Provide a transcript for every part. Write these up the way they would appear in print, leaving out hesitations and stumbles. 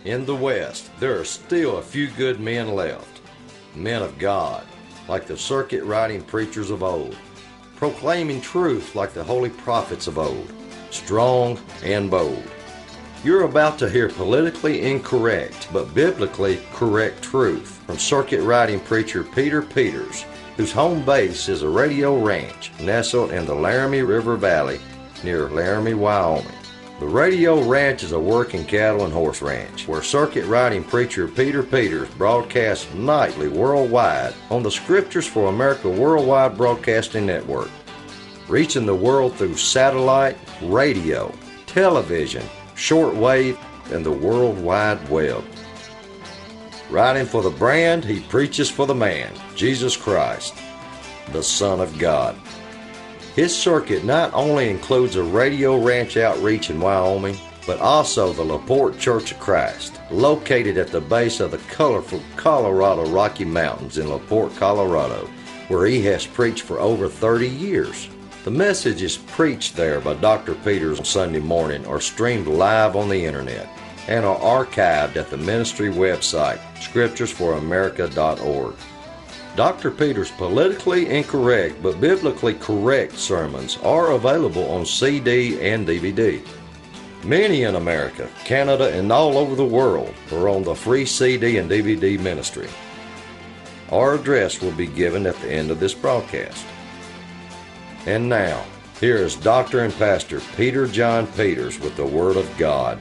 In the West, there are still a few good men left, men of God, like the circuit-riding preachers of old, proclaiming truth like the holy prophets of old, strong and bold. You're about to hear politically incorrect, but biblically correct truth from circuit-riding preacher Peter Peters, whose home base is a radio ranch nestled in the Laramie River Valley near Laramie, Wyoming. The radio ranch is a working cattle and horse ranch where circuit-riding preacher Peter Peters broadcasts nightly worldwide on the Scriptures for America Worldwide Broadcasting Network, reaching the world through satellite, radio, television, shortwave, and the World Wide Web. Writing for the brand, he preaches for the man, Jesus Christ, the Son of God. His circuit not only includes a radio ranch outreach in Wyoming, but also the LaPorte Church of Christ, located at the base of the colorful Colorado Rocky Mountains in LaPorte, Colorado, where he has preached for over 30 years. The message is preached there by Dr. Peters on Sunday morning or streamed live on the internet and are archived at the ministry website, scripturesforamerica.org. Dr. Peters' politically incorrect but biblically correct sermons are available on CD and DVD. Many in America, Canada, and all over the world are on the free CD and DVD ministry. Our address will be given at the end of this broadcast. And now, here is Dr. and Pastor Peter John Peters with the Word of God.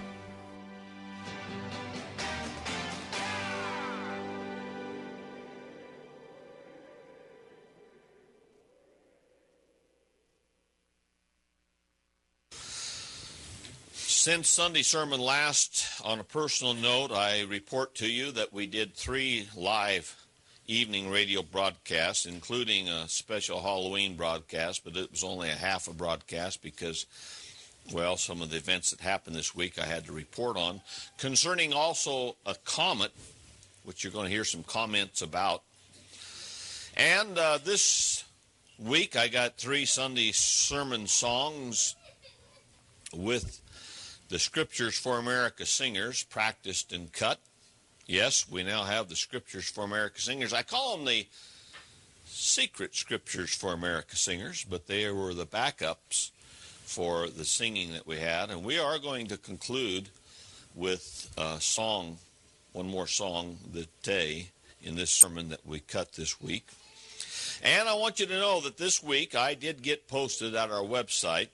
Since Sunday sermon last, on a personal note, I report to you that we did 3 live evening radio broadcasts, including a special Halloween broadcast, but it was only a half a broadcast because, well, some of the events that happened this week I had to report on. Concerning also a comet, which you're going to hear some comments about. And this week I got 3 Sunday sermon songs with the Scriptures for America singers, practiced and cut. Yes, we now have the Scriptures for America singers. I call them the secret Scriptures for America singers, but they were the backups for the singing that we had. And we are going to conclude with a song, one more song today in this sermon that we cut this week. And I want you to know that this week I did get posted at our website,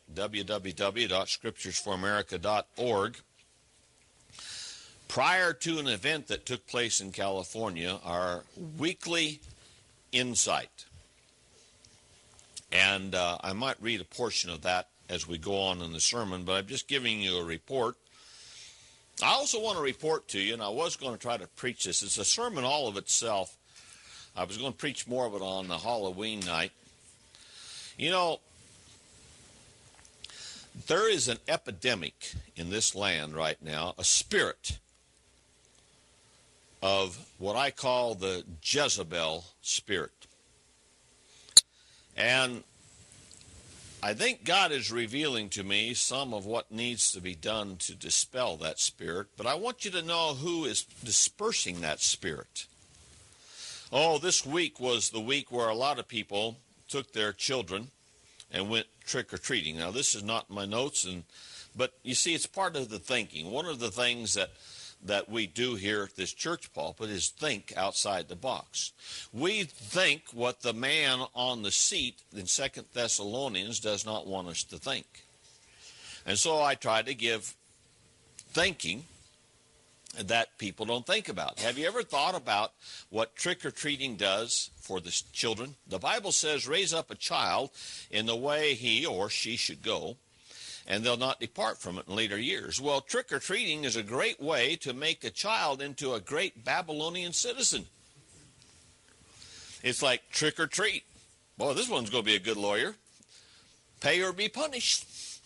www.scripturesforamerica.org, prior to an event that took place in California, our weekly insight. And I might read a portion of that as we go on in the sermon, but I'm just giving you a report. I also want to report to you, and I was going to try to preach this. It's a sermon all of itself. I was going to preach more of it on the Halloween night. You know, there is an epidemic in this land right now, a spirit of what I call the Jezebel spirit. And I think God is revealing to me some of what needs to be done to dispel that spirit, but I want you to know who is dispersing that spirit. Oh, this week was the week where a lot of people took their children and went trick-or-treating. Now, this is not in my notes, but you see, it's part of the thinking. One of the things that we do here at this church pulpit is think outside the box. We think what the man on the seat in 2 Thessalonians does not want us to think. And so I try to give thinking that people don't think about. Have you ever thought about what trick-or-treating does for the children? The Bible says, raise up a child in the way he or she should go, and they'll not depart from it in later years. Well, trick-or-treating is a great way to make a child into a great Babylonian citizen. It's like trick-or-treat. Boy, this one's going to be a good lawyer. Pay or be punished.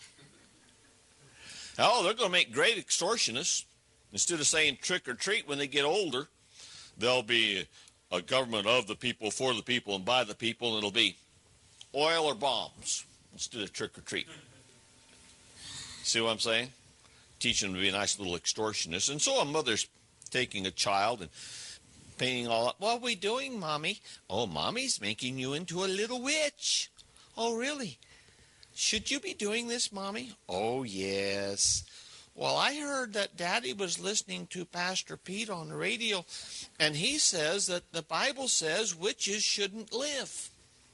Oh, they're going to make great extortionists. Instead of saying trick or treat when they get older, there'll be a government of the people, for the people, and by the people, and it'll be oil or bombs instead of trick or treat. See what I'm saying? Teach them to be a nice little extortionist. And so a mother's taking a child and painting all up. What are we doing, Mommy? Oh, Mommy's making you into a little witch. Oh, really? Should you be doing this, Mommy? Oh, yes. Well, I heard that Daddy was listening to Pastor Pete on the radio, and he says that the Bible says witches shouldn't live.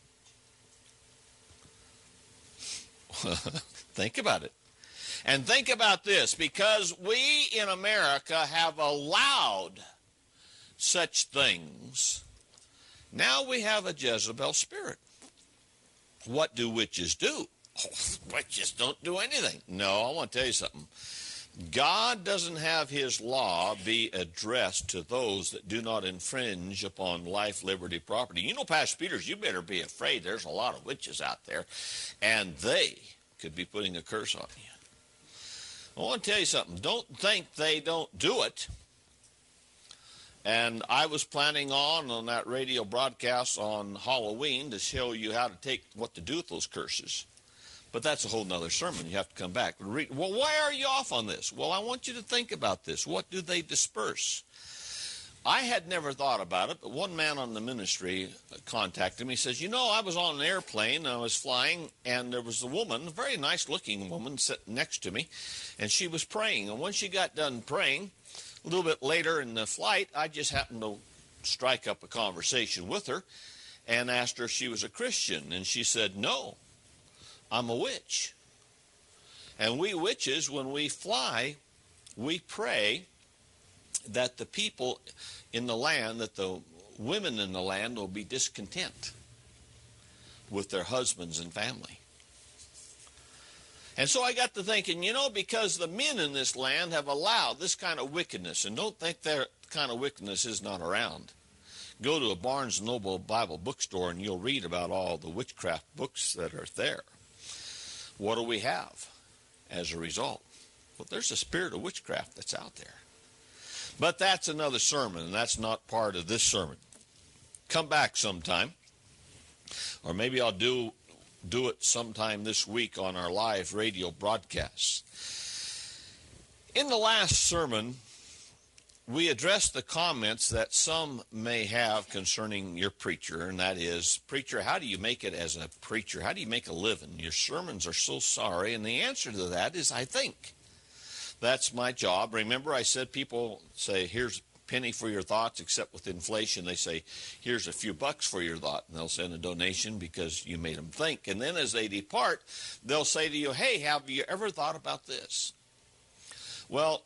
Think about it. And think about this, because we in America have allowed such things, now we have a Jezebel spirit. What do witches do? Oh, witches don't do anything. No, I want to tell you something. God doesn't have his law be addressed to those that do not infringe upon life, liberty, property. You know, Pastor Peters, you better be afraid. There's a lot of witches out there, and they could be putting a curse on you. I want to tell you something. Don't think they don't do it. And I was planning on that radio broadcast on Halloween to show you how to what to do with those curses. But that's a whole nother sermon. You have to come back. Well, why are you off on this? Well, I want you to think about this. What do they disperse? I had never thought about it, but one man on the ministry contacted me. He says, I was on an airplane, and I was flying, and there was a woman, a very nice-looking woman, sitting next to me, and she was praying. And when she got done praying, a little bit later in the flight, I just happened to strike up a conversation with her and asked her if she was a Christian. And she said, no, I'm a witch. And we witches, when we fly, we pray that the people in the land, that the women in the land will be discontent with their husbands and family. And so I got to thinking, because the men in this land have allowed this kind of wickedness, and don't think that kind of wickedness is not around. Go to a Barnes & Noble Bible bookstore and you'll read about all the witchcraft books that are there. What do we have as a result? Well, there's a spirit of witchcraft that's out there. But that's another sermon, and that's not part of this sermon. Come back sometime, or maybe I'll do it sometime this week on our live radio broadcasts. In the last sermon, we addressed the comments that some may have concerning your preacher, and that is, preacher, how do you make it as a preacher? How do you make a living? Your sermons are so sorry, and the answer to that is, I think. That's my job. Remember, I said people say, here's a penny for your thoughts, except with inflation, they say, here's a few bucks for your thought, and they'll send a donation because you made them think. And then as they depart, they'll say to you, hey, have you ever thought about this? Well,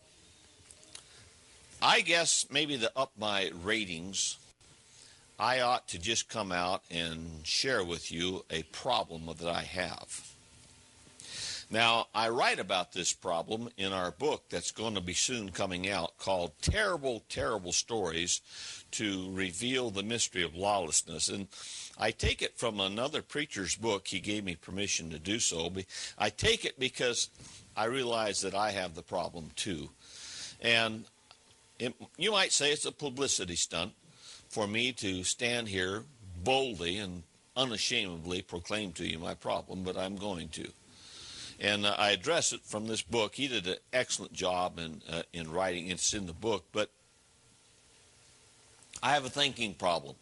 I guess maybe to up my ratings, I ought to just come out and share with you a problem that I have. Now, I write about this problem in our book that's going to be soon coming out called Terrible, Terrible Stories to Reveal the Mystery of Lawlessness. And I take it from another preacher's book. He gave me permission to do so. I take it because I realize that I have the problem too. And you might say it's a publicity stunt for me to stand here boldly and unashamedly proclaim to you my problem, but I'm going to. And I address it from this book. He did an excellent job in writing. It's in the book. But I have a thinking problem.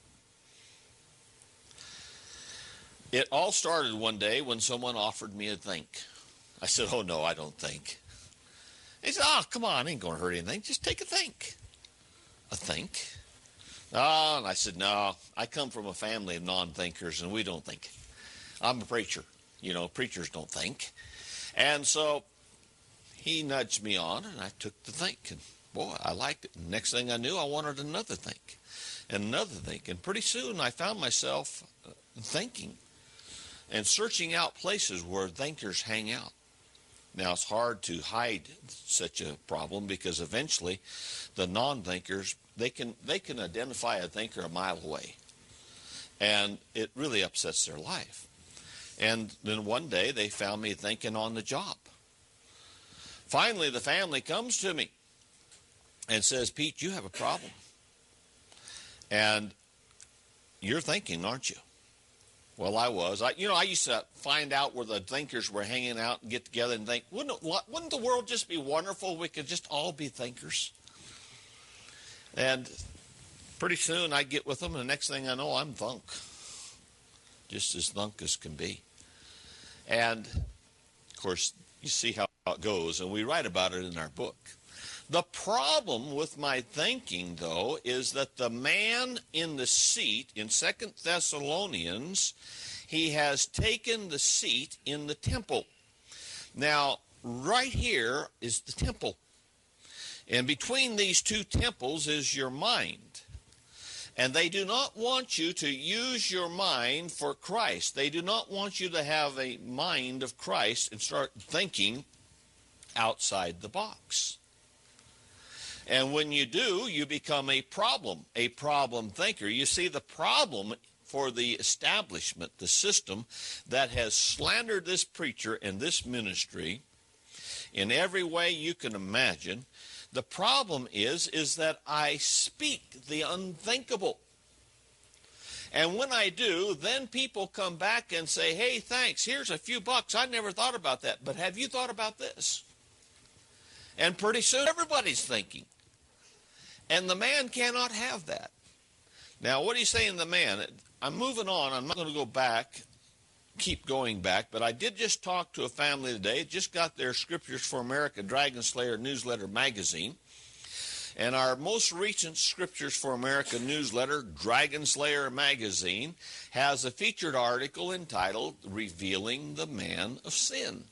It all started one day when someone offered me a think. I said, oh, no, I don't think. He said, oh, come on, ain't going to hurt anything. Just take a think. A think? Oh, and I said, no, I come from a family of non-thinkers, and we don't think. I'm a preacher. Preachers don't think. And so he nudged me on, and I took the think. And, boy, I liked it. And next thing I knew, I wanted another think and another think. And pretty soon I found myself thinking and searching out places where thinkers hang out. Now, it's hard to hide such a problem because eventually the non-thinkers, they can identify a thinker a mile away. And it really upsets their life. And then one day they found me thinking on the job. Finally, the family comes to me and says, Pete, you have a problem. And you're thinking, aren't you? Well, I was. I used to find out where the thinkers were hanging out and get together and think, wouldn't the world just be wonderful if we could just all be thinkers? And pretty soon I get with them, and the next thing I know, I'm thunk. Just as thunk as can be. And, of course, you see how it goes, and we write about it in our book. The problem with my thinking, though, is that the man in the seat in 2 Thessalonians, he has taken the seat in the temple. Now, right here is the temple. And between these two temples is your mind. And they do not want you to use your mind for Christ. They do not want you to have a mind of Christ and start thinking outside the box. And when you do, you become a problem thinker. You see, the problem for the establishment, the system that has slandered this preacher and this ministry in every way you can imagine, the problem is that I speak the unthinkable. And when I do, then people come back and say, hey, thanks, here's a few bucks. I never thought about that, but have you thought about this? And pretty soon everybody's thinking. And the man cannot have that. Now, what are you saying, the man? I'm moving on. I'm not going to go back, keep going back, but I did just talk to a family today. Just got their Scriptures for America Dragon Slayer newsletter magazine. And our most recent Scriptures for America newsletter, Dragon Slayer magazine, has a featured article entitled, Revealing the Man of Sin.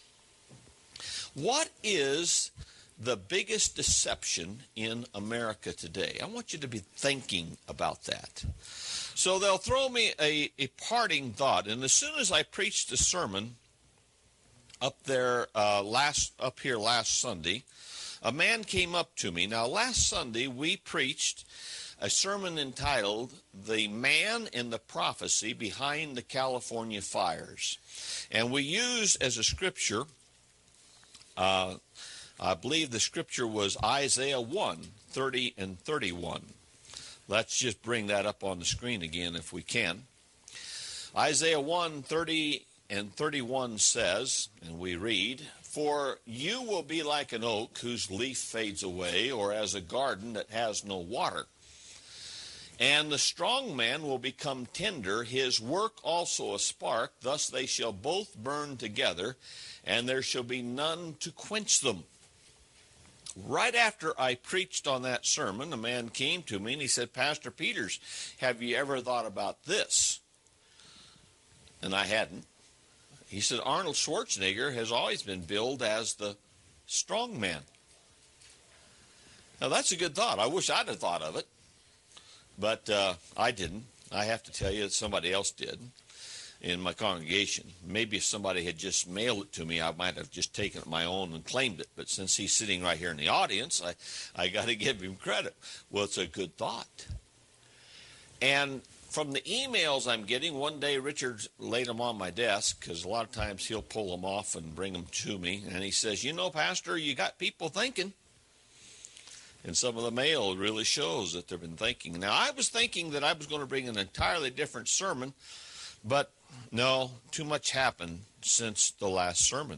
What is the biggest deception in America today? I want you to be thinking about that. So they'll throw me a parting thought. And as soon as I preached the sermon up here last Sunday, a man came up to me. Now, last Sunday we preached a sermon entitled, The Man and the Prophecy Behind the California Fires. And we used as a scripture, I believe the scripture was Isaiah 1, 30 and 31. Let's just bring that up on the screen again if we can. Isaiah 1, 30 and 31 says, and we read, For you will be like an oak whose leaf fades away, or as a garden that has no water. And the strong man will become tender, his work also a spark, thus they shall both burn together, and there shall be none to quench them. Right after I preached on that sermon, a man came to me and he said, Pastor Peters, have you ever thought about this? And I hadn't. He said, Arnold Schwarzenegger has always been billed as the strong man. Now, that's a good thought. I wish I'd have thought of it, but I didn't. I have to tell you that somebody else did in my congregation. Maybe if somebody had just mailed it to me, I might have just taken it my own and claimed it. But since he's sitting right here in the audience, I got to give him credit. Well, it's a good thought. And from the emails I'm getting, one day Richard laid them on my desk, because a lot of times he'll pull them off and bring them to me. And he says, you know, Pastor, you got people thinking. And some of the mail really shows that they've been thinking. Now, I was thinking that I was going to bring an entirely different sermon, but no, too much happened since the last sermon.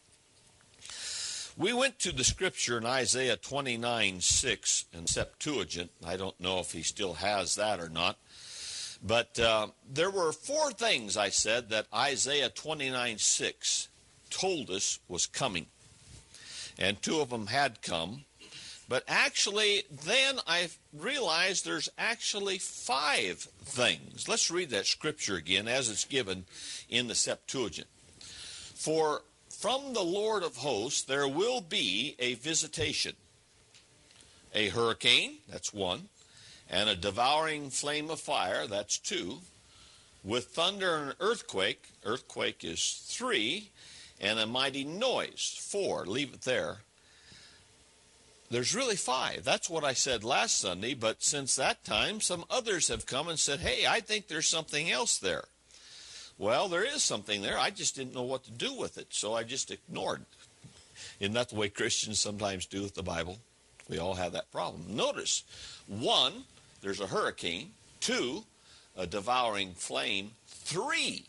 We went to the scripture in Isaiah 29:6 in Septuagint. I don't know if he still has that or not. But there were four things, I said, that Isaiah 29:6 told us was coming. And two of them had come. But actually, then I realized there's actually five things. Let's read that scripture again as it's given in the Septuagint. For from the Lord of hosts there will be a visitation, a hurricane, that's one, and a devouring flame of fire, that's two, with thunder and earthquake is three, and a mighty noise, four, leave it there. There's really five. That's what I said last Sunday, but since that time, some others have come and said, hey, I think there's something else there. Well, there is something there. I just didn't know what to do with it, so I just ignored it. Isn't that the way Christians sometimes do with the Bible? We all have that problem. Notice, one, there's a hurricane. Two, a devouring flame. Three,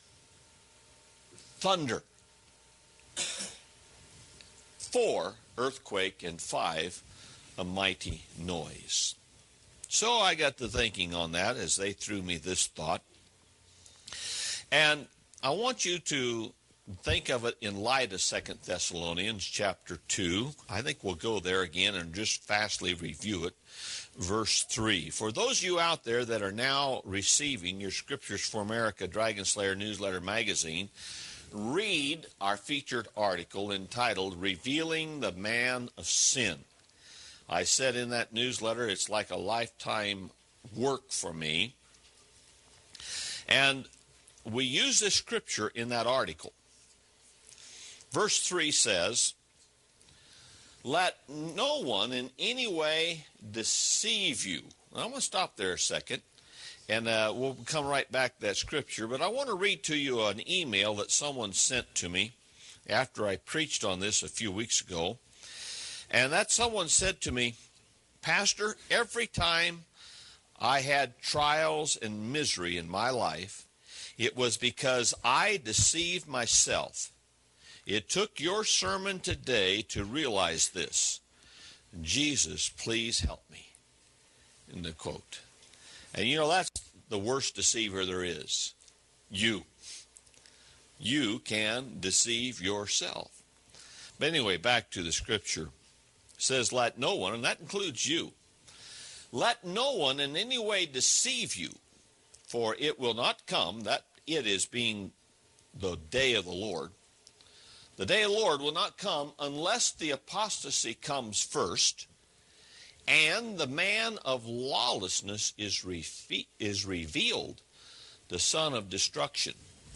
thunder. Four, earthquake. And five, a mighty noise. So I got to thinking on that as they threw me this thought. And I want you to think of it in light of 2 Thessalonians chapter 2. I think we'll go there again and just fastly review it. Verse 3. For those of you out there that are now receiving your Scriptures for America Dragon Slayer newsletter magazine, read our featured article entitled Revealing the Man of Sin. I said in that newsletter it's like a lifetime work for me. And we use this scripture in that article. Verse 3 says, let no one in any way deceive you. Now, I'm going to stop there a second, and we'll come right back to that scripture. But I want to read to you an email that someone sent to me after I preached on this a few weeks ago. And that someone said to me, Pastor, every time I had trials and misery in my life, it was because I deceived myself. It took your sermon today to realize this. Jesus, please help me. In the quote. And you know, that's the worst deceiver there is. You. You can deceive yourself. But anyway, back to the scripture. It says, let no one, and that includes you, let no one in any way deceive you, for it will not come, that it is being the day of the Lord. The day of the Lord will not come unless the apostasy comes first, and the man of lawlessness is revealed, the son of destruction,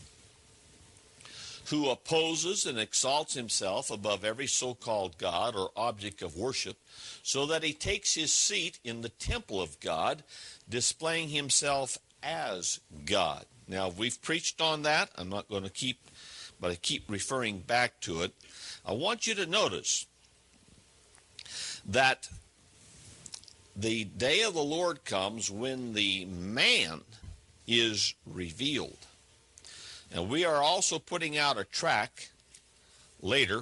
who opposes and exalts himself above every so-called God or object of worship, so that he takes his seat in the temple of God, displaying himself as God. Now, we've preached on that. I'm not going to keep referring back to it. I want you to notice that the day of the Lord comes when the man is revealed. And we are also putting out a track later.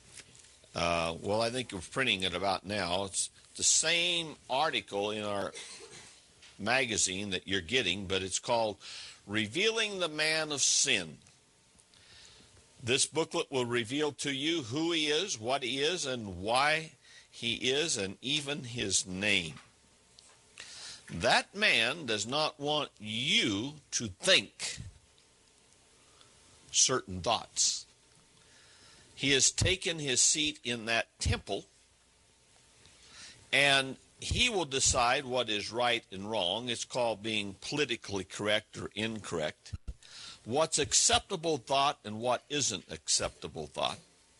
I think we're printing it about now. It's the same article in our magazine that you're getting, but it's called Revealing the Man of Sin. This booklet will reveal to you who he is, what he is, and why he is, and even his name. That man does not want you to think certain thoughts. He has taken his seat in that temple, and he will decide what is right and wrong. It's called being politically correct or incorrect. What's acceptable thought and what isn't acceptable thought.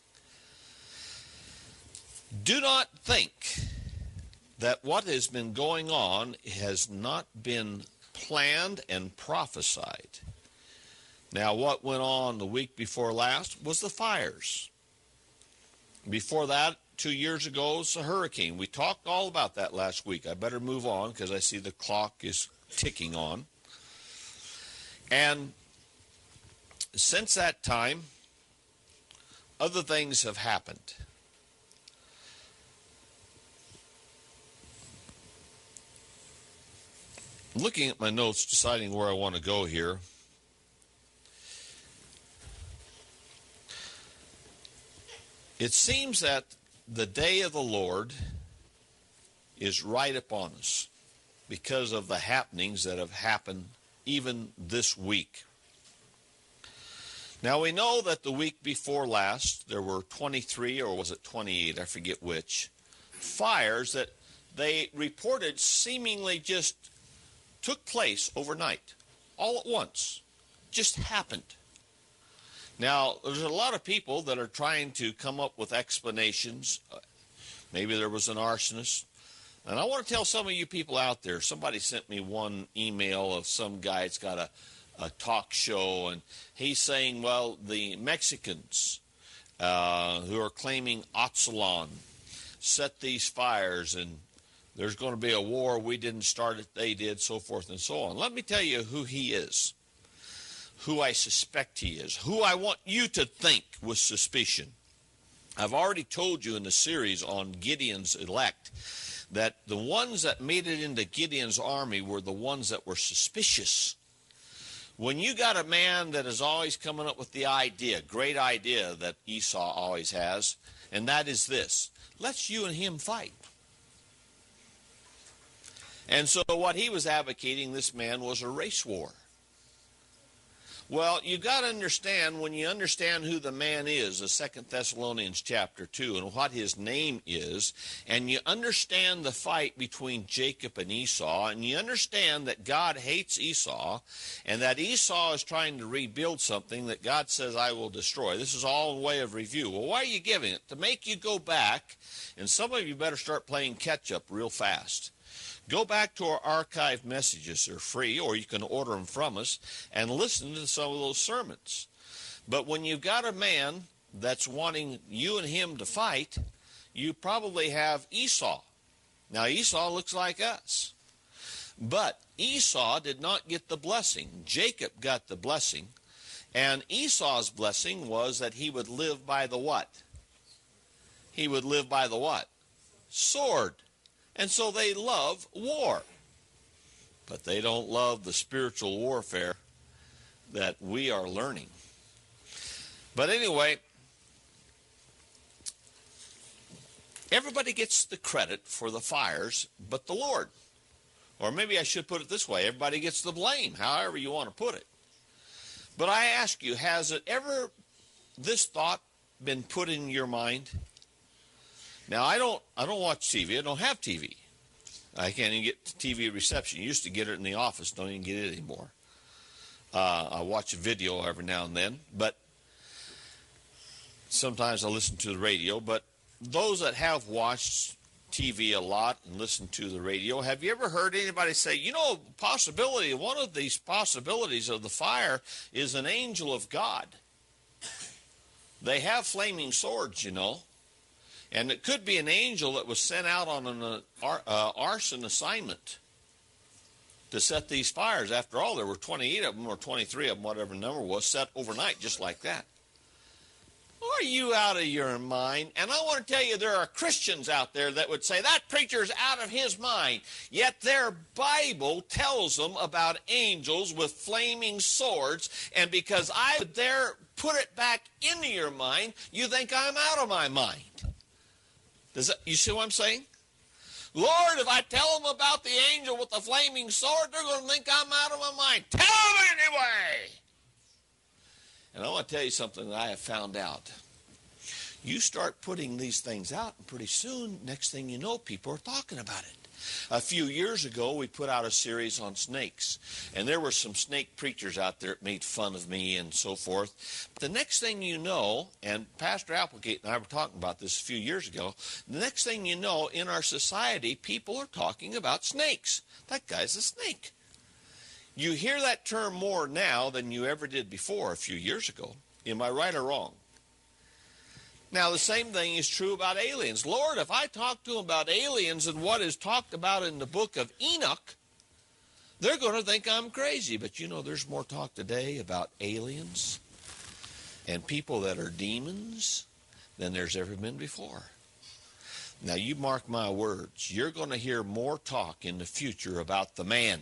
Do not think that what has been going on has not been planned and prophesied. Now, what went on the week before last was the fires. Before that, 2 years ago, was a hurricane. We talked all about that last week. I better move on because I see the clock is ticking on. And since that time, other things have happened. Looking at my notes, deciding where I want to go here. It seems that the day of the Lord is right upon us because of the happenings that have happened even this week. Now, we know that the week before last, there were 23, or was it 28, I forget which, fires that they reported seemingly just took place overnight, all at once, just happened. Now, there's a lot of people that are trying to come up with explanations. Maybe there was an arsonist. And I want to tell some of you people out there, somebody sent me one email of some guy that's got a talk show, and he's saying, well, the Mexicans who are claiming Aztlan set these fires, and there's going to be a war. We didn't start it, they did, so forth and so on. Let me tell you who he is, who I suspect he is, who I want you to think with suspicion. I've already told you in the series on Gideon's elect that the ones that made it into Gideon's army were the ones that were suspicious. When you got a man that is always coming up with the idea, great idea that Esau always has, and that is this: let's you and him fight. And so what he was advocating, this man, was a race war. Well, you got to understand, when you understand who the man is, the 2 Thessalonians chapter 2, and what his name is, and you understand the fight between Jacob and Esau, and you understand that God hates Esau, and that Esau is trying to rebuild something that God says, I will destroy. This is all in way of review. Well, why are you giving it? To make you go back, and some of you better start playing catch-up real fast. Go back to our archived messages. They're free, or you can order them from us and listen to some of those sermons. But when you've got a man that's wanting you and him to fight, you probably have Esau. Now, Esau looks like us. But Esau did not get the blessing. Jacob got the blessing. And Esau's blessing was that he would live by the what? He would live by the what? Sword. And so they love war. But they don't love the spiritual warfare that we are learning. But anyway, everybody gets the credit for the fires but the Lord. Or maybe I should put it this way: everybody gets the blame, however you want to put it. But I ask you, has it ever, this thought, been put in your mind? Now, I don't watch TV. I don't have TV. I can't even get TV reception. You used to get it in the office. Don't even get it anymore. I watch a video every now and then, but sometimes I listen to the radio. But those that have watched TV a lot and listened to the radio, have you ever heard anybody say, you know, possibility, one of these possibilities of the fire is an angel of God? They have flaming swords, you know. And it could be an angel that was sent out on an arson assignment to set these fires. After all, there were 28 of them, or 23 of them, whatever the number was, set overnight just like that. Are you out of your mind? And I want to tell you, there are Christians out there that would say, that preacher's out of his mind. Yet their Bible tells them about angels with flaming swords. And because I would there put it back into your mind, you think I'm out of my mind. You see what I'm saying? Lord, if I tell them about the angel with the flaming sword, they're going to think I'm out of my mind. Tell them anyway! And I want to tell you something that I have found out. You start putting these things out, and pretty soon, next thing you know, people are talking about it. A few years ago, we put out a series on snakes, and there were some snake preachers out there that made fun of me and so forth. But the next thing you know, and Pastor Applegate and I were talking about this a few years ago, the next thing you know, in our society, people are talking about snakes. That guy's a snake. You hear that term more now than you ever did before a few years ago. Am I right or wrong? Now, the same thing is true about aliens. Lord, if I talk to them about aliens and what is talked about in the book of Enoch, they're going to think I'm crazy. But you know, there's more talk today about aliens and people that are demons than there's ever been before. Now, you mark my words. You're going to hear more talk in the future about the man,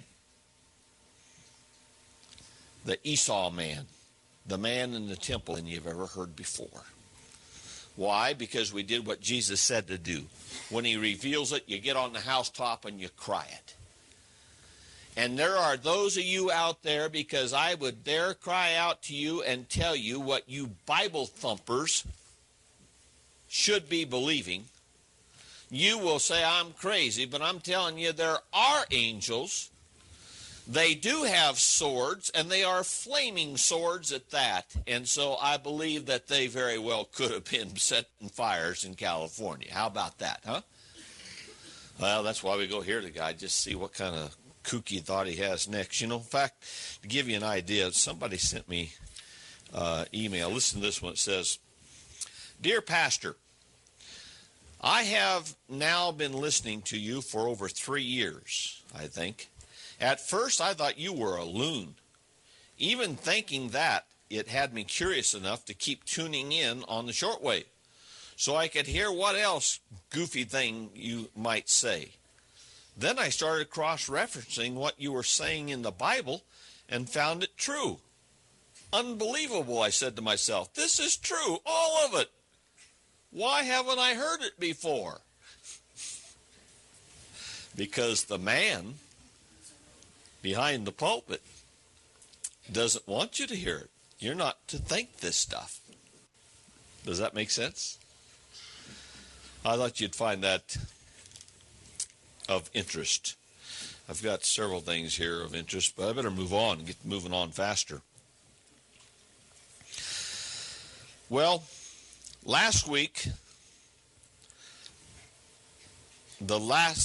the Esau man, the man in the temple, than you've ever heard before. Why? Because we did what Jesus said to do. When he reveals it, you get on the housetop and you cry it. And there are those of you out there, because I would dare cry out to you and tell you what you Bible thumpers should be believing. You will say I'm crazy, but I'm telling you there are angels. They do have swords, and they are flaming swords at that. And so I believe that they very well could have been setting fires in California. How about that, huh? Well, that's why we go here to God, just see what kind of kooky thought he has next. You know, in fact, to give you an idea, somebody sent me email. Listen to this one. It says, Dear Pastor, I have now been listening to you for over 3 years, I think. At first, I thought you were a loon. Even thinking that, it had me curious enough to keep tuning in on the shortwave. so I could hear what else goofy thing you might say. Then I started cross-referencing what you were saying in the Bible and found it true. Unbelievable, I said to myself. This is true, all of it. Why haven't I heard it before? Because the man behind the pulpit doesn't want you to hear it. You're not to think this stuff. Does that make sense? I thought you'd find that of interest. I've got several things here of interest, but I better move on and get moving on faster. Well, last week, let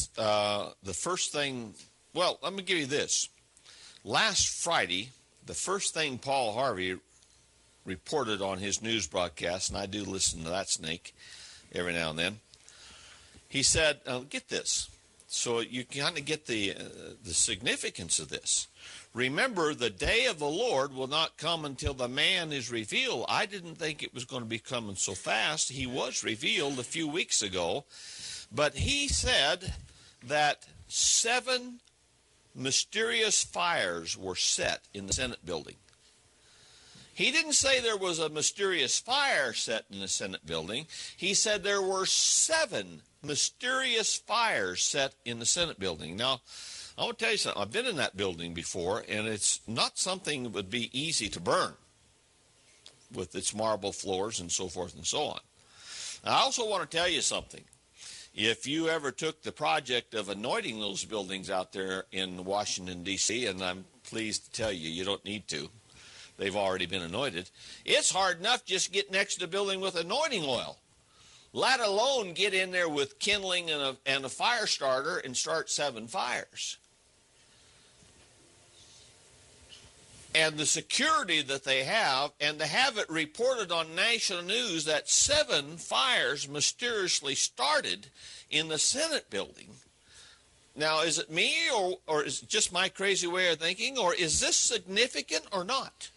me give you this. Last Friday, the first thing Paul Harvey reported on his news broadcast, and I do listen to that snake every now and then, he said, get this, so you kind of get the significance of this. Remember, the day of the Lord will not come until the man is revealed. I didn't think it was going to be coming so fast. He was revealed a few weeks ago. But he said that 7 mysterious fires were set in the Senate building. He didn't say there was a mysterious fire set in the Senate building. He said there were 7 mysterious fires set in the Senate building. Now, I want to tell you something. I've been in that building before, and it's not something that would be easy to burn with its marble floors and so forth and so on. I also want to tell you something. If you ever took the project of anointing those buildings out there in Washington, D.C., and I'm pleased to tell you, you don't need to. They've already been anointed. It's hard enough just to get next to the building with anointing oil, let alone get in there with kindling and a fire starter and start 7 fires. And the security that they have, and to have it reported on national news that 7 fires mysteriously started in the Senate building. Now, is it me, or is it just my crazy way of thinking, or is this significant or not?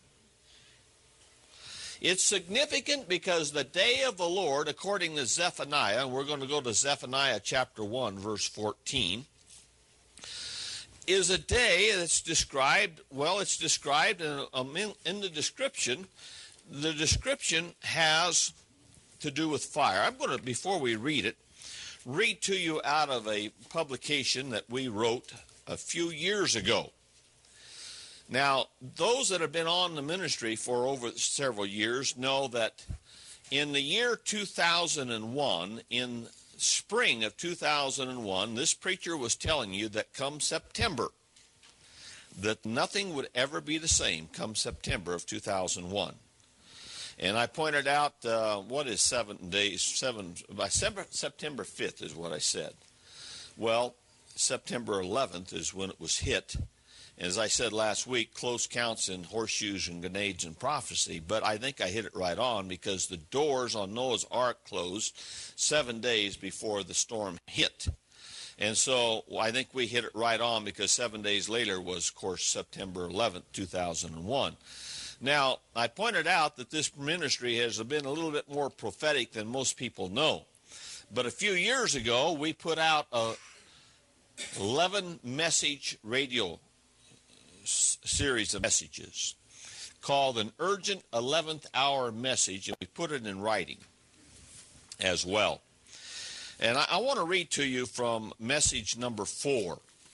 It's significant because the day of the Lord, according to Zephaniah, and we're going to go to Zephaniah chapter 1, verse 14, is a day that's described, it's described in the description. The description has to do with fire. I'm going to, before we read it, read to you out of a publication that we wrote a few years ago. Now, those that have been on the ministry for over several years know that in the year 2001, in spring of 2001, this preacher was telling you that come September, that nothing would ever be the same come September of 2001. And I pointed out, what is 7 days? By September 5th is what I said. Well, September 11th is when it was hit. As I said last week, close counts in horseshoes and grenades and prophecy. But I think I hit it right on because the doors on Noah's Ark closed 7 days before the storm hit. And so I think we hit it right on because 7 days later was, of course, September 11th, 2001. Now, I pointed out that this ministry has been a little bit more prophetic than most people know. But a few years ago, we put out a 11-message radio series of messages called an Urgent 11th Hour Message, and we put it in writing as well. And I want to read to you from message number 4.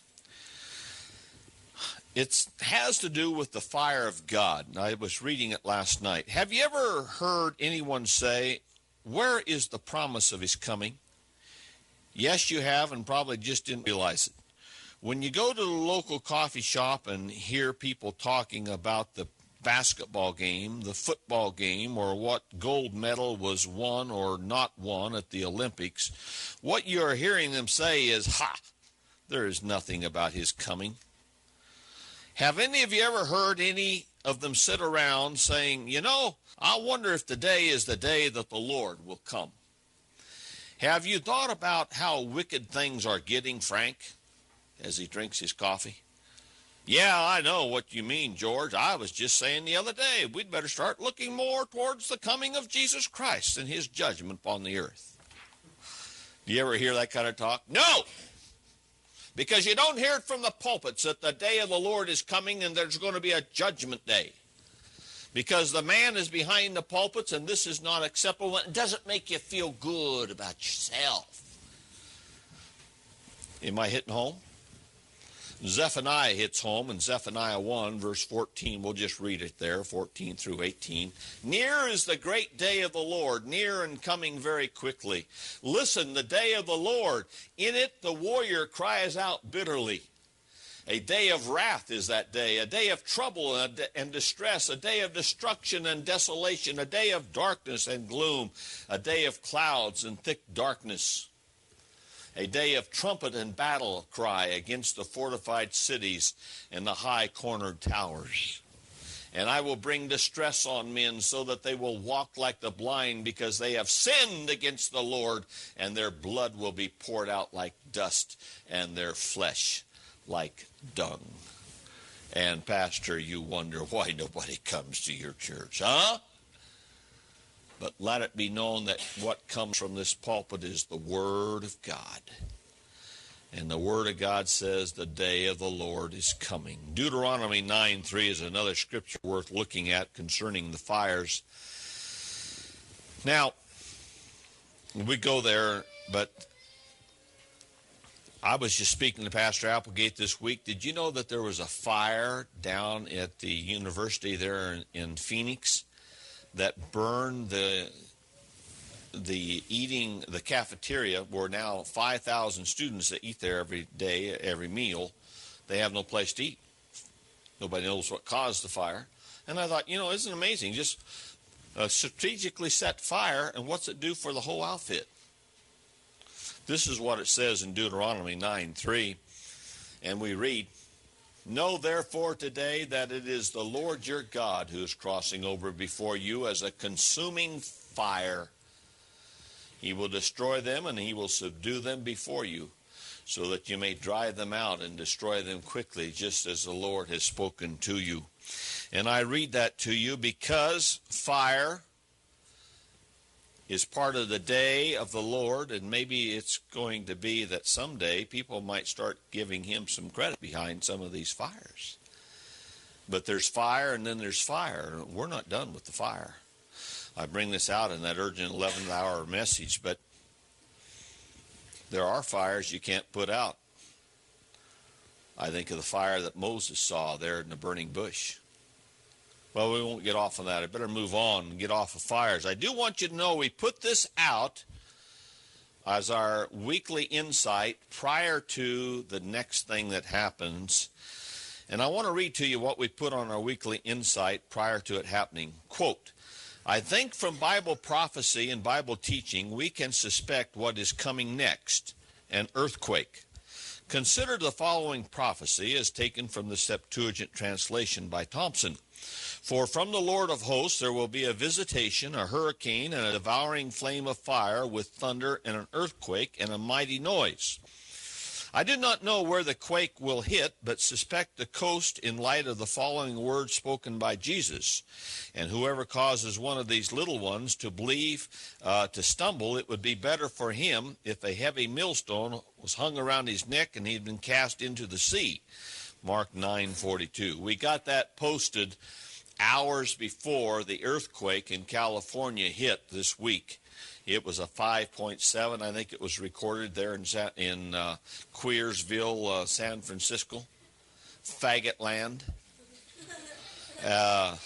It has to do with the fire of God. I was reading it last night. Have you ever heard anyone say, "Where is the promise of his coming?" Yes, you have, and probably just didn't realize it. When you go to the local coffee shop and hear people talking about the basketball game, the football game, or what gold medal was won or not won at the Olympics, what you're hearing them say is, there is nothing about his coming. Have any of you ever heard any of them sit around saying, I wonder if today is the day that the Lord will come? Have you thought about how wicked things are getting, Frank, as he drinks his coffee? Yeah, I know what you mean, George. I was just saying the other day, we'd better start looking more towards the coming of Jesus Christ and his judgment upon the earth. Do you ever hear that kind of talk? No! Because you don't hear it from the pulpits that the day of the Lord is coming and there's going to be a judgment day. Because the man is behind the pulpits and this is not acceptable. It doesn't make you feel good about yourself. Am I hitting home? Zephaniah hits home in Zephaniah 1, verse 14. We'll just read it there, 14 through 18. Near is the great day of the Lord, near and coming very quickly. Listen, the day of the Lord. In it the warrior cries out bitterly. A day of wrath is that day, a day of trouble and distress, a day of destruction and desolation, a day of darkness and gloom, a day of clouds and thick darkness. A day of trumpet and battle cry against the fortified cities and the high cornered towers. And I will bring distress on men so that they will walk like the blind because they have sinned against the Lord, and their blood will be poured out like dust and their flesh like dung. And Pastor, you wonder why nobody comes to your church, huh? But let it be known that what comes from this pulpit is the Word of God. And the Word of God says the day of the Lord is coming. Deuteronomy 9:3 is another scripture worth looking at concerning the fires. Now, we go there, but I was just speaking to Pastor Applegate this week. Did you know that there was a fire down at the university there in Phoenix that burned the cafeteria, where now 5,000 students that eat there every day, every meal, they have no place to eat. Nobody knows what caused the fire. And I thought, isn't it amazing? Just a strategically set fire, and what's it do for the whole outfit? This is what it says in Deuteronomy 9:3, and we read, Know therefore today that it is the Lord your God who is crossing over before you as a consuming fire. He will destroy them and he will subdue them before you, so that you may drive them out and destroy them quickly, just as the Lord has spoken to you. And I read that to you because fire is part of the day of the Lord, and maybe it's going to be that someday people might start giving him some credit behind some of these fires. But there's fire and then there's fire. We're not done with the fire. I bring this out in that urgent 11th hour message, but there are fires you can't put out. I think of the fire that Moses saw there in the burning bush. Well, we won't get off on that. I better move on and get off of fires. I do want you to know we put this out as our weekly insight prior to the next thing that happens. And I want to read to you what we put on our weekly insight prior to it happening. Quote, I think from Bible prophecy and Bible teaching we can suspect what is coming next, an earthquake. Consider the following prophecy as taken from the Septuagint translation by Thompson. For from the Lord of hosts there will be a visitation, a hurricane, and a devouring flame of fire with thunder and an earthquake and a mighty noise. I do not know where the quake will hit, but suspect the coast in light of the following words spoken by Jesus. And whoever causes one of these little ones to believe, to stumble, it would be better for him if a heavy millstone was hung around his neck and he had been cast into the sea. Mark 9:42. We got that posted hours before the earthquake in California hit this week. It was a 5.7. I think it was recorded there in Queersville, San Francisco. Faggot land. Well,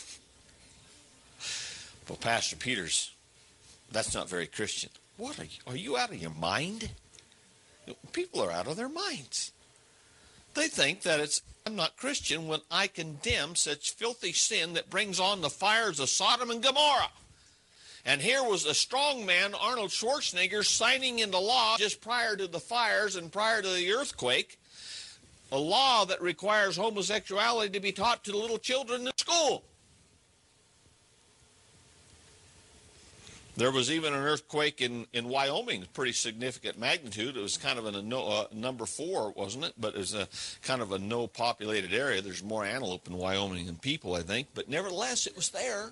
Pastor Peters, that's not very Christian. What are you out of your mind? People are out of their minds. They think that I'm not Christian when I condemn such filthy sin that brings on the fires of Sodom and Gomorrah. And here was a strong man, Arnold Schwarzenegger, signing into law just prior to the fires and prior to the earthquake, a law that requires homosexuality to be taught to little children in school. There was even an earthquake in Wyoming, pretty significant magnitude. It was kind of in a number 4, wasn't it? But it was a kind of a no-populated area. There's more antelope in Wyoming than people, I think. But nevertheless, it was there.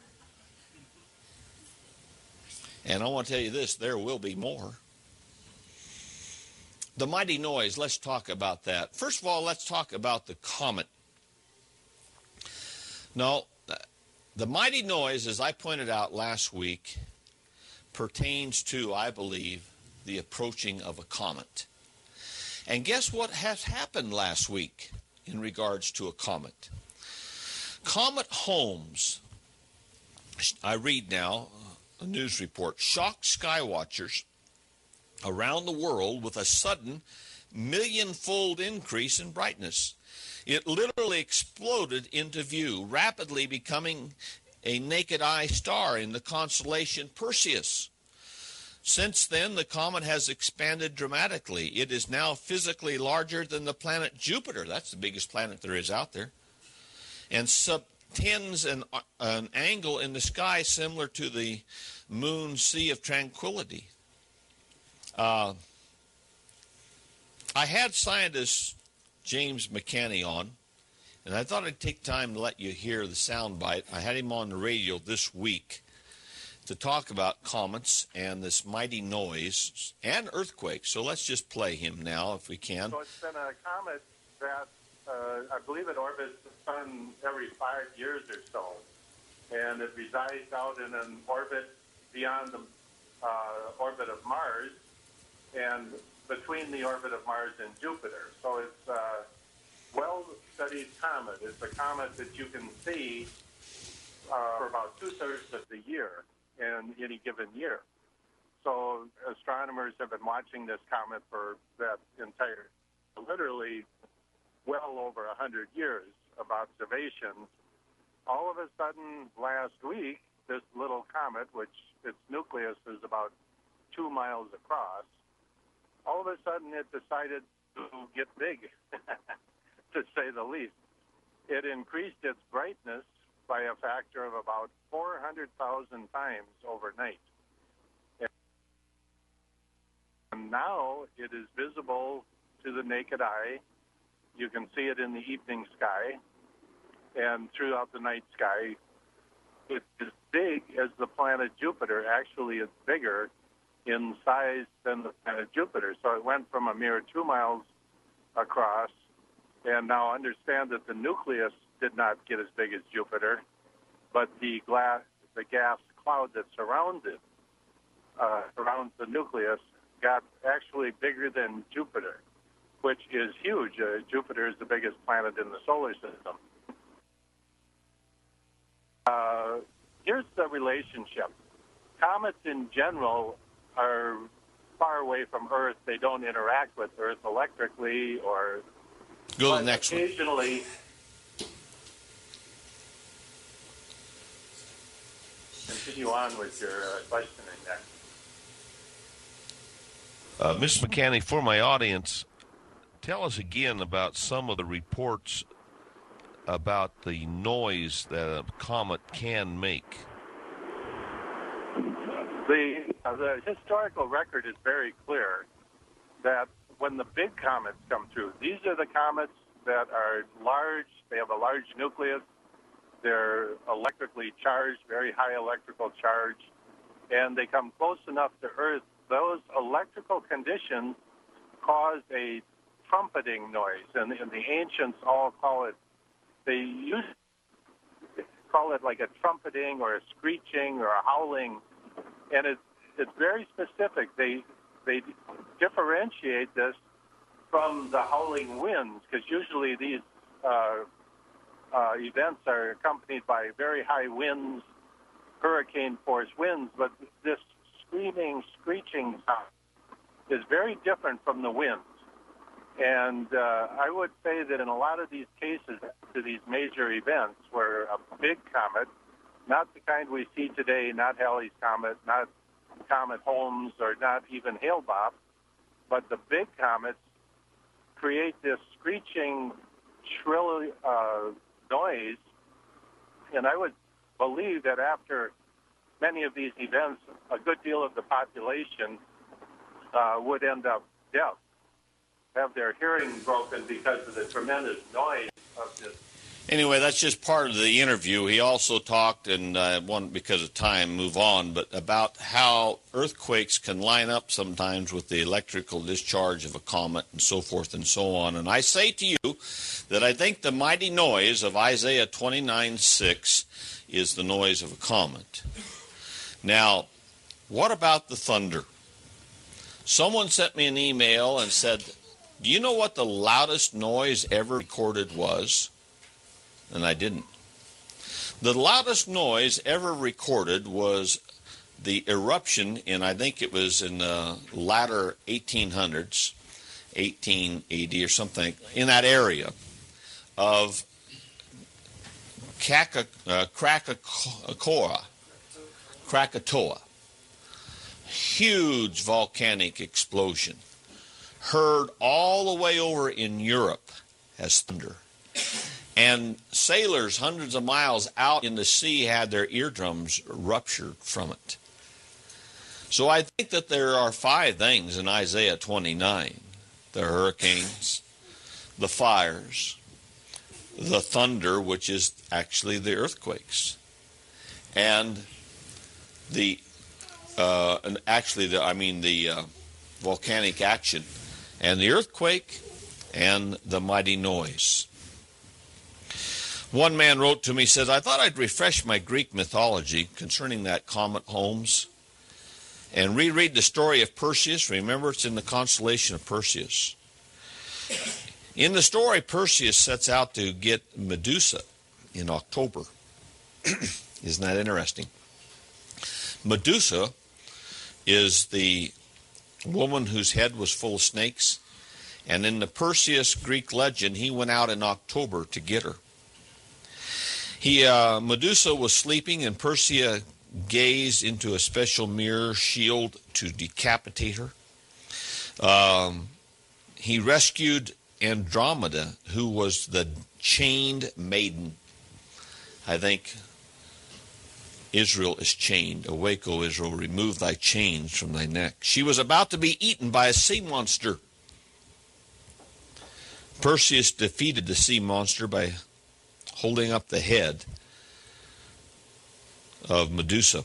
And I want to tell you this, there will be more. The mighty noise, let's talk about that. First of all, let's talk about the comet. No, the mighty noise, as I pointed out last week, pertains to, I believe, the approaching of a comet. And guess what has happened last week in regards to a comet? Comet Holmes, I read now a news report, shocked skywatchers around the world with a sudden million-fold increase in brightness. It literally exploded into view, rapidly becoming a naked eye star in the constellation Perseus. Since then, the comet has expanded dramatically. It is now physically larger than the planet Jupiter. That's the biggest planet there is out there. And subtends an angle in the sky similar to the moon's Sea of Tranquility. I had scientist James McCanney on, and I thought I'd take time to let you hear the soundbite. I had him on the radio this week to talk about comets and this mighty noise and earthquakes. So let's just play him now if we can. So it's been a comet that I believe it orbits the sun every 5 years or so, and it resides out in an orbit beyond the orbit of Mars and between the orbit of Mars and Jupiter. So it's a well-studied comet. It's a comet that you can see for about 2/3 of the year in any given year. So astronomers have been watching this comet for that entire, literally well over 100 years of observations. All of a sudden, last week, this little comet, which its nucleus is about 2 miles across, all of a sudden it decided to get big, to say the least. It increased its brightness by a factor of about 400,000 times overnight. And now it is visible to the naked eye. You can see it in the evening sky, and throughout the night sky. It's as big as the planet Jupiter. Actually, it's bigger in size than the planet Jupiter. So it went from a mere 2 miles across, and now understand that the nucleus did not get as big as Jupiter, but the gas cloud that surrounds it, surrounds the nucleus, got actually bigger than Jupiter, which is huge. Jupiter is the biggest planet in the solar system. Here's the relationship. Comets in general are far away from Earth. They don't interact with Earth electrically or... Go to the next one. Occasionally... Continue on with your questioning there. Ms. McCanney, for my audience, tell us again about some of the reports about the noise that a comet can make. The historical record is very clear that when the big comets come through, these are the comets that are large, they have a large nucleus, they're electrically charged, very high electrical charge, and they come close enough to Earth. Those electrical conditions cause a trumpeting noise, and the ancients all call it, they used to call it like a trumpeting or a screeching or a howling, and it's very specific. They differentiate this from the howling winds, because usually these events are accompanied by very high winds, hurricane-force winds, but this screaming, screeching sound is very different from the winds. And I would say that in a lot of these cases, to these major events where a big comet, not the kind we see today, not Halley's Comet, not Comet Holmes, or not even Hale-Bopp, but the big comets create this screeching, shrill noise. And I would believe that after many of these events, a good deal of the population would end up deaf, have their hearing broken because of the tremendous noise of this. Anyway, that's just part of the interview. He also talked, and I won't, because of time, move on, but about how earthquakes can line up sometimes with the electrical discharge of a comet and so forth and so on. And I say to you that I think the mighty noise of Isaiah 29:6 is the noise of a comet. Now, what about the thunder? Someone sent me an email and said, do you know what the loudest noise ever recorded was? And I didn't. The loudest noise ever recorded was the eruption in, I think it was in the latter 1800s, 1880 or something, in that area of Krakatoa. Huge volcanic explosion. Heard all the way over in Europe as thunder. And sailors hundreds of miles out in the sea had their eardrums ruptured from it. So I think that there are 5 things in Isaiah 29. The hurricanes, the fires, the thunder, which is actually the earthquakes, and the volcanic action, and the earthquake, and the mighty noise. One man wrote to me, says, I thought I'd refresh my Greek mythology concerning that comet Holmes and reread the story of Perseus. Remember, it's in the constellation of Perseus. In the story, Perseus sets out to get Medusa in October. Isn't that interesting? Medusa is the woman whose head was full of snakes, and in the Perseus Greek legend, he went out in October to get her. Medusa was sleeping, and Perseus gazed into a special mirror shield to decapitate her. He rescued Andromeda, who was the chained maiden. I think Israel is chained. Awake, O Israel, remove thy chains from thy neck. She was about to be eaten by a sea monster. Perseus defeated the sea monster by holding up the head of Medusa.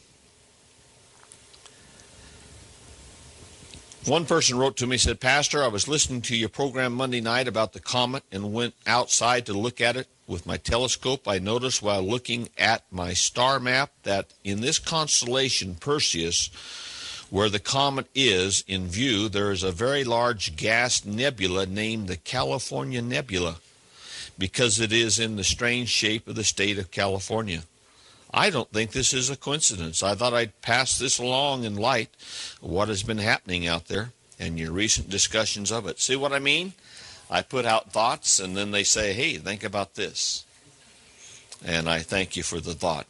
One person wrote to me, said, Pastor, I was listening to your program Monday night about the comet and went outside to look at it with my telescope. I noticed while looking at my star map that in this constellation, Perseus, where the comet is in view, there is a very large gas nebula named the California Nebula, because it is in the strange shape of the state of California. I don't think this is a coincidence. I thought I'd pass this along in light of what has been happening out there and your recent discussions of it. See what I mean? I put out thoughts, and then they say, hey, think about this. And I thank you for the thought.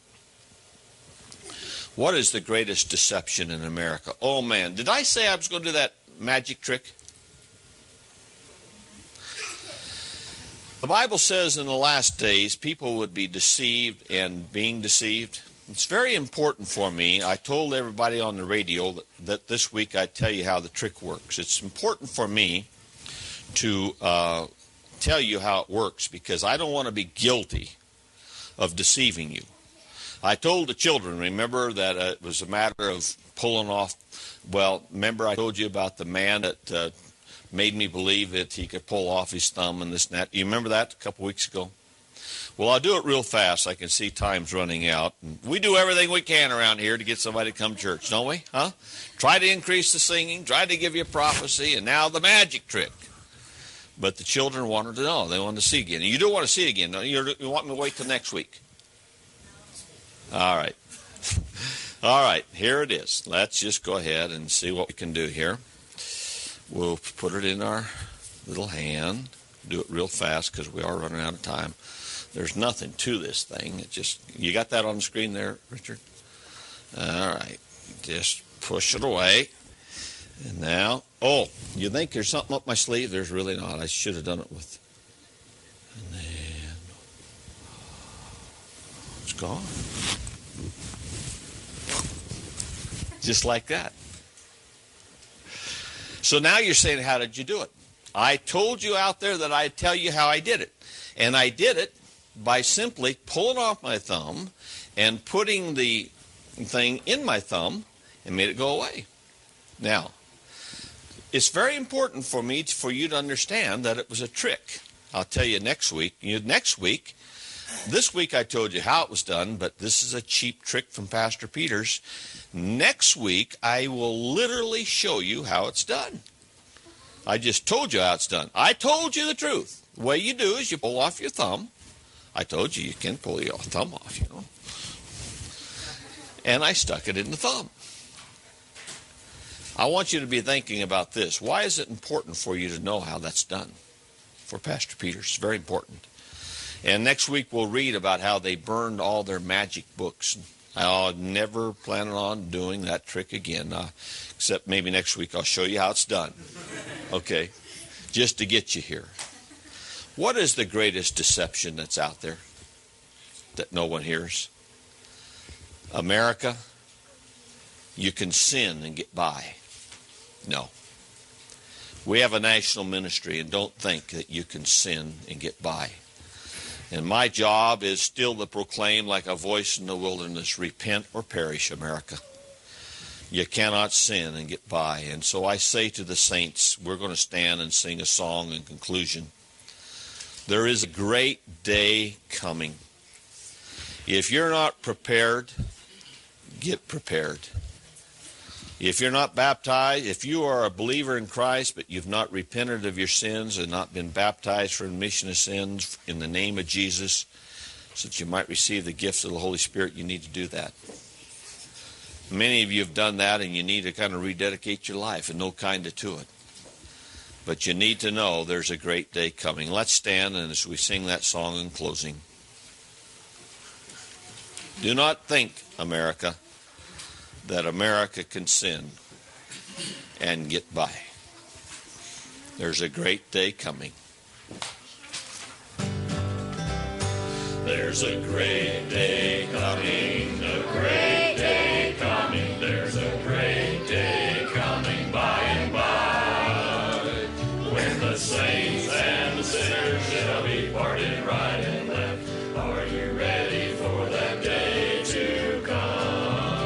What is the greatest deception in America? Oh, man, did I say I was going to do that magic trick? The Bible says in the last days people would be deceived and being deceived. It's very important for me. I told everybody on the radio that this week I'd tell you how the trick works. It's important for me to tell you how it works because I don't want to be guilty of deceiving you. I told the children, remember, that it was a matter of pulling off. Well, remember I told you about the man that made me believe that he could pull off his thumb and this and that. You remember that a couple weeks ago? Well, I'll do it real fast. I can see time's running out. And we do everything we can around here to get somebody to come to church, don't we? Huh? Try to increase the singing, try to give you a prophecy, and now the magic trick. But the children wanted to know. They wanted to see again. You don't want to see it again. You want me to wait till next week? All right. All right, here it is. Let's just go ahead and see what we can do here. We'll put it in our little hand. Do it real fast because we are running out of time. There's nothing to this thing. It just, you got that on the screen there, Richard? All right. Just push it away. And now, oh, you think there's something up my sleeve? There's really not. I should have done it with. And then, it's gone. Just like that. So now you're saying, how did you do it? I told you out there that I'd tell you how I did it. And I did it by simply pulling off my thumb and putting the thing in my thumb and made it go away. Now, it's very important for you to understand that it was a trick. I'll tell you next week. This week I told you how it was done, but this is a cheap trick from Pastor Peters. Next week I will literally show you how it's done. I just told you how it's done. I told you the truth. The way you do is you pull off your thumb. I told you can pull your thumb off, you know. And I stuck it in the thumb. I want you to be thinking about this. Why is it important for you to know how that's done? For Pastor Peters, it's very important. And next week we'll read about how they burned all their magic books. I'm never planning on doing that trick again, except maybe next week I'll show you how it's done. Okay, just to get you here. What is the greatest deception that's out there that no one hears? America, you can sin and get by. No. We have a national ministry, and don't think that you can sin and get by. And my job is still to proclaim like a voice in the wilderness, repent or perish, America. You cannot sin and get by. And so I say to the saints, we're going to stand and sing a song in conclusion. There is a great day coming. If you're not prepared, get prepared. If you're not baptized, if you are a believer in Christ, but you've not repented of your sins and not been baptized for remission of sins in the name of Jesus, so that you might receive the gifts of the Holy Spirit, you need to do that. Many of you have done that, and you need to kind of rededicate your life and know kind of to it. But you need to know there's a great day coming. Let's stand, and as we sing that song in closing. Do not think, America, that America can sin and get by. There's a great day coming. There's a great day coming, a great day coming. There's a great day coming by and by, when the saints and the sinners shall be parted right and left. Are you ready for that day to come?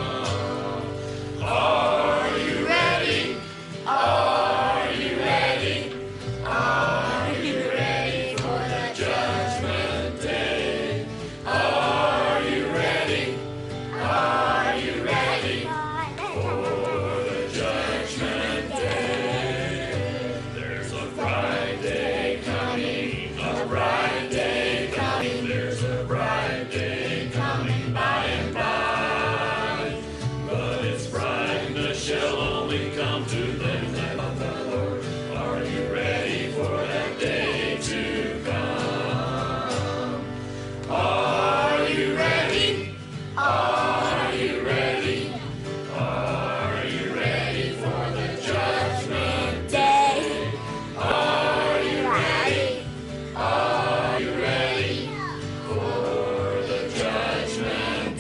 Are you ready? Are you ready? Are you ready for the judgment day? Are you ready? Are you ready for the judgment day? There's a bright day coming, a bright day coming. There's a bright day coming by and by. But its brightness shall only come to them that love the Lord. Are you ready for that day to come? Are you ready? Are you ready? Are you ready for the judgment day? Are you ready? Are you ready for the judgment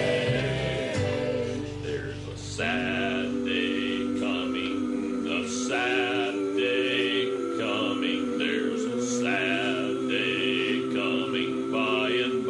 day? There's a sad day coming, a sad day coming. There's a sad day coming by and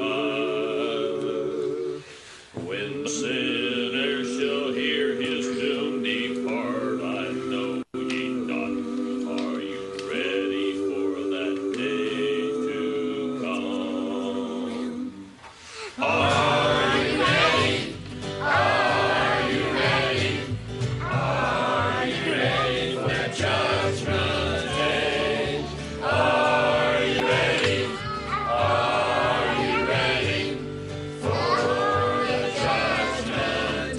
by, when the sinner shall hear his doom depart. I know ye not. Are you ready for that day to come? Are you ready? Are you ready? Are you ready for the judgment day? Are you ready? Are you ready for the judgment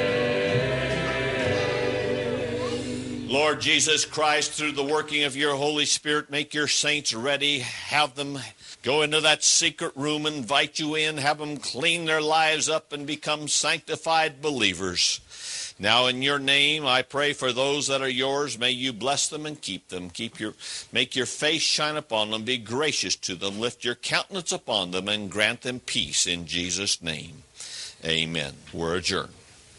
day? Lord Jesus Christ, through the working of your Holy Spirit, make your saints ready. Have them go into that secret room, invite you in, have them clean their lives up and become sanctified believers. Now in your name, I pray for those that are yours. May you bless them and keep them. Make your face shine upon them. Be gracious to them. Lift your countenance upon them and grant them peace in Jesus' name. Amen. We're adjourned.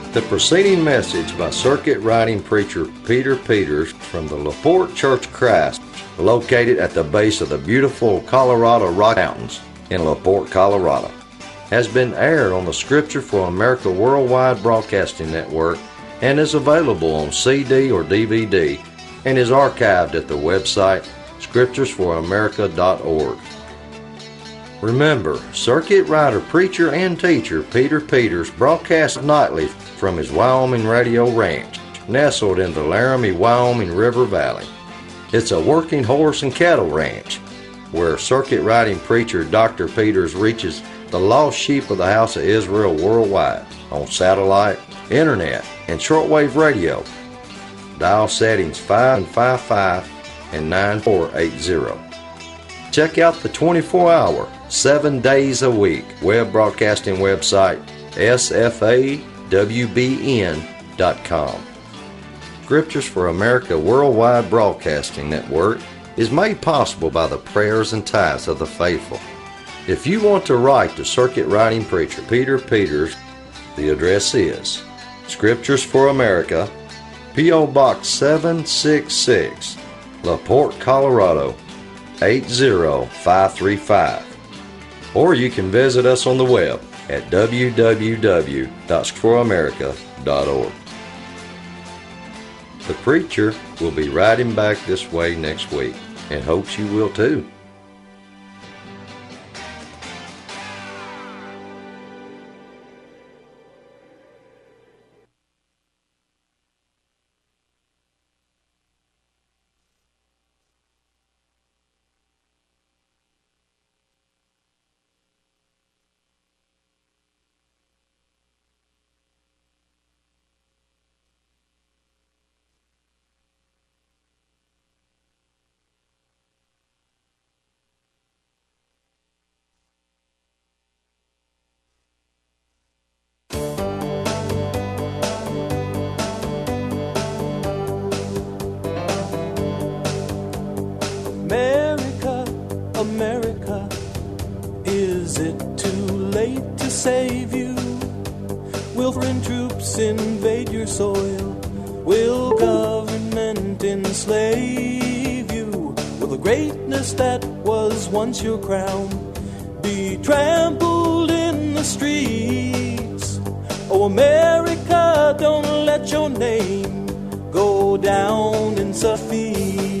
The preceding message by circuit riding preacher Peter Peters from the LaPorte Church of Christ, located at the base of the beautiful Colorado Rocky Mountains in LaPorte, Colorado, has been aired on the Scripture for America Worldwide Broadcasting Network and is available on CD or DVD and is archived at the website scripturesforamerica.org. Remember, circuit rider, preacher, and teacher Peter Peters broadcasts nightly from his Wyoming radio ranch, nestled in the Laramie, Wyoming River Valley. It's a working horse and cattle ranch where circuit riding preacher Dr. Peters reaches the lost sheep of the House of Israel worldwide on satellite, internet, and shortwave radio. Dial settings 555 and 9480. Check out the 24-hour, 7 days a week web broadcasting website sfawbn.com. Scriptures for America Worldwide Broadcasting Network is made possible by the prayers and tithes of the faithful. If you want to write to circuit riding preacher Peter Peters, the address is Scriptures for America, P.O. Box 766, LaPorte, Colorado 80535. Or you can visit us on the web at www.scripturesforamerica.org. The preacher will be riding back this way next week and hopes you will too. America, America, is it too late to save you? Will foreign troops invade your soil? Will government enslave you? Will the greatness that was once your crown be trampled in the streets? Oh, America, don't let your name go down in defeat.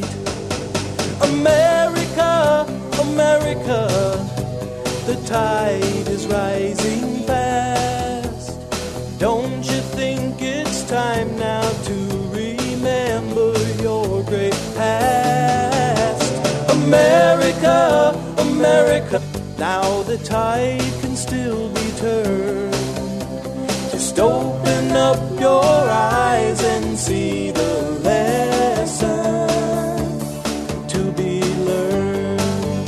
America, America, the tide is rising fast. Don't you think it's time now to remember your great past? America, America, now the tide can still be turned. Just open up your eyes and see the lesson to be learned.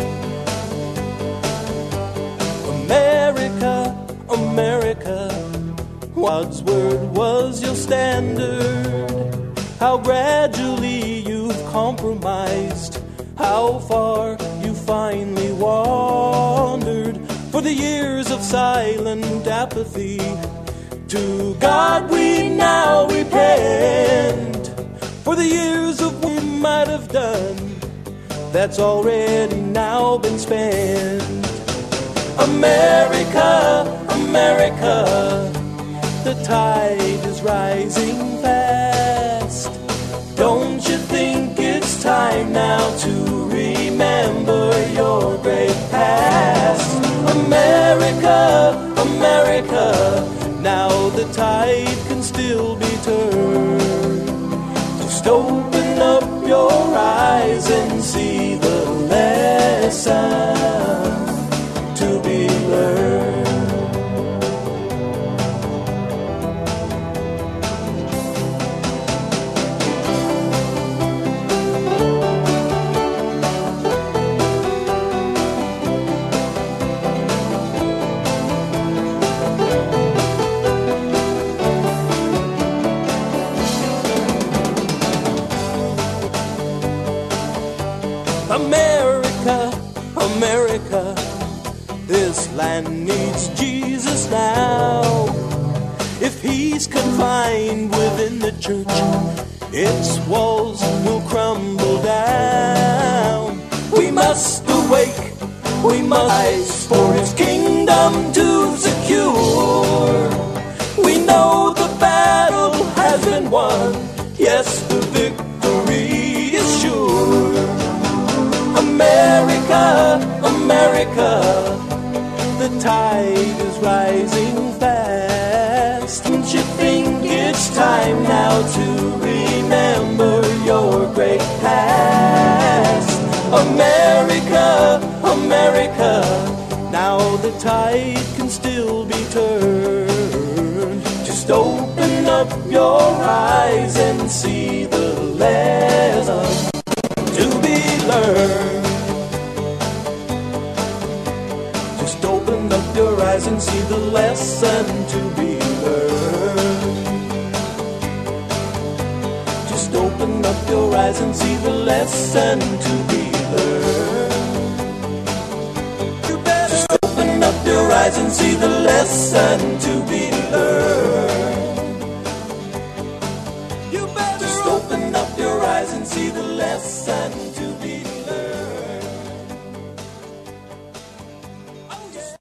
America, America, God's word was your standard. How gradually you've compromised, how far you finally wandered. For the years of silent apathy, to God we now repent. For the years of what we might have done, that's already now been spent. America, America, the tide is rising fast. Don't you think it's time now to remember your great past? America, America, now the tide can still be turned. Just open up your eyes and see the lesson to be learned. America, America, this land needs Jesus now. If he peace confined within the church, its walls will crumble down. We must awake, we must rise for his kingdom to secure. We know the battle has been won, yes, the victory is sure. America, America, the tide is rising fast. Don't you think it's time now to remember your great past? America, America, now the tide can still be turned. Just open up your eyes and see the lesson to be learned. Just open up your eyes and see the lesson to be learned. Just open up your eyes and see the lesson to be learned. You better just open up your eyes and see the lesson to be learned. You better just open up your eyes and see the lesson to be learned. Oh yeah.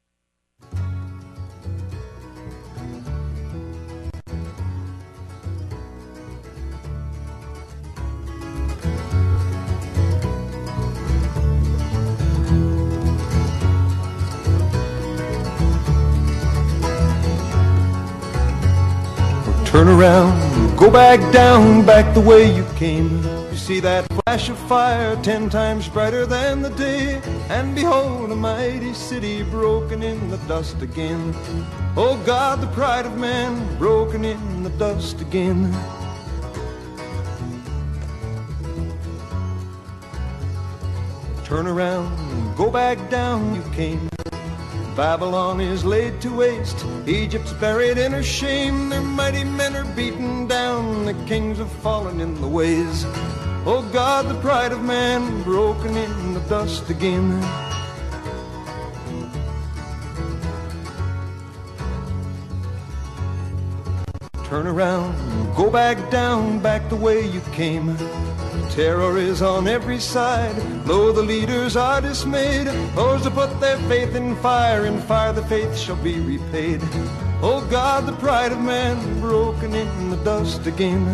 Turn around, go back down, back the way you came. You see that flash of fire 10 times brighter than the day, and behold, a mighty city broken in the dust again. Oh God, the pride of man broken in the dust again. Turn around, go back down, you came. Babylon is laid to waste, Egypt's buried in her shame. Their mighty men are beaten down, the kings have fallen in the ways. Oh God, the pride of man broken in the dust again. Turn around, go back down, back the way you came. Terror is on every side, lo, the leaders are dismayed. Those who put their faith in fire the faith shall be repaid. Oh God, the pride of man broken in the dust again.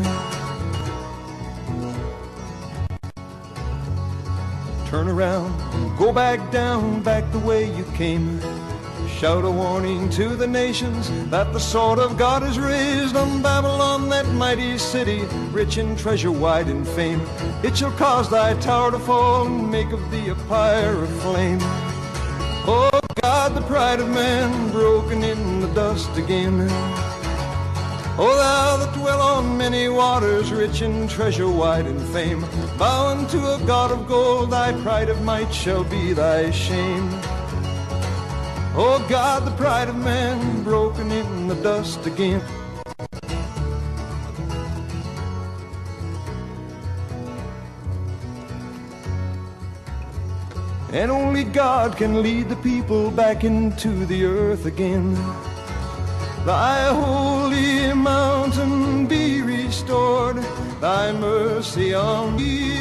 Turn around, go back down, back the way you came. Shout a warning to the nations that the sword of God is raised on Babylon, that mighty city, rich in treasure, wide in fame. It shall cause thy tower to fall and make of thee a pyre of flame. Oh God, the pride of man broken in the dust again. O thou that dwell on many waters, rich in treasure, wide in fame, bow unto a God of gold, thy pride of might shall be thy shame. Oh God, the pride of man broken in the dust again. And only God can lead the people back into the earth again. Thy holy mountain be restored, thy mercy on me